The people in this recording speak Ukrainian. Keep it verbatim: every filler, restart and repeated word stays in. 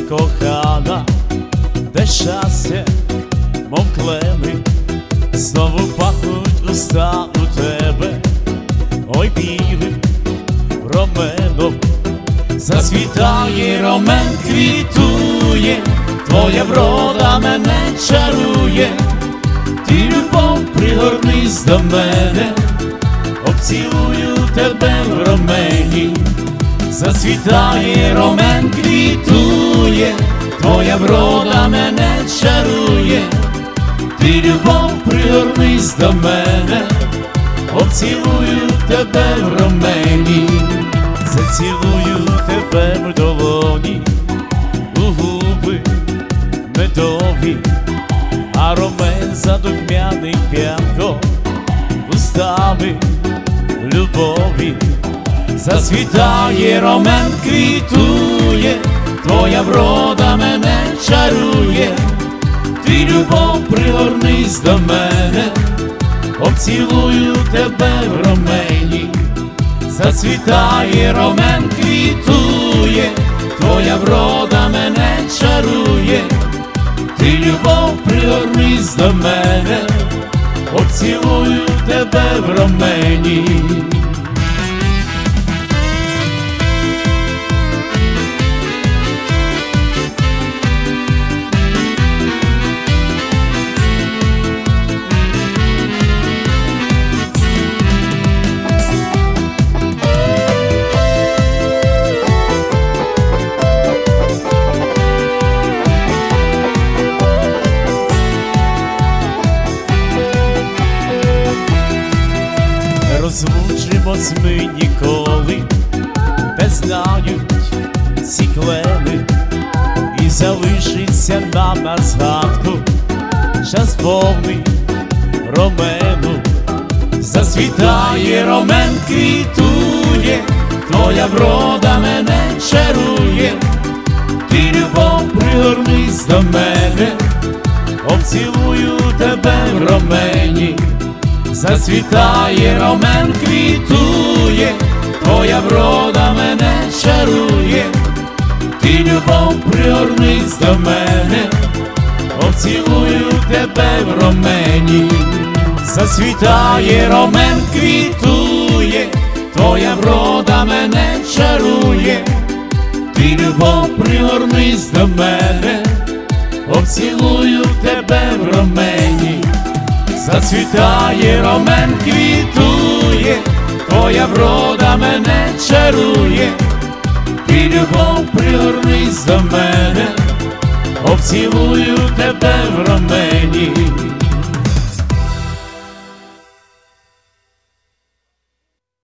кохана, де щастя, мов клени, знову пахнуть уста у тебе. Ой, білим роменом зацвітає, ромен квітує, твоя врода мене чарує. Ти, любов, пригорнись до мене, обцілую тебе в ромені. Зацвітає, ромен квітує, твоя врода мене чарує. Ти, любов, пригорнись до мене, обцілую тебе в ромені. Зацілую тебе в долоні, у губи медові, а ромен задухмяний п'янко устами любові. Зацвітає, ромен квітує, твоя врода мене чарує. Ти, любов, пригорнись до мене, обцілую тебе в ромені. Зацвітає, ромен квітує, твоя врода мене чарує. Ти, любов, пригорнись до мене, обцілую тебе в ромені. Розлучимось ми ніколи, де знають ці клени, і залишиться нам на згадку час повний ромену. Зацвітає, ромен квітує, твоя врода мене чарує. Ти, любов, пригорнись до мене, обцілую тебе в ромені. Зацвітає, ромен квітує, твоя врода мене чарує. Ти, любов, пригорнись до мене, обцілую тебе в ромені. Зацвітає, ромен квітує, твоя врода мене чарує. Ти, любов, пригорнись до мене, обцілую тебе в ромені. Зацвітає, ромен квітує, твоя врода мене чарує. Ти, любов, пригорнись до мене, обцілую тебе в ромені.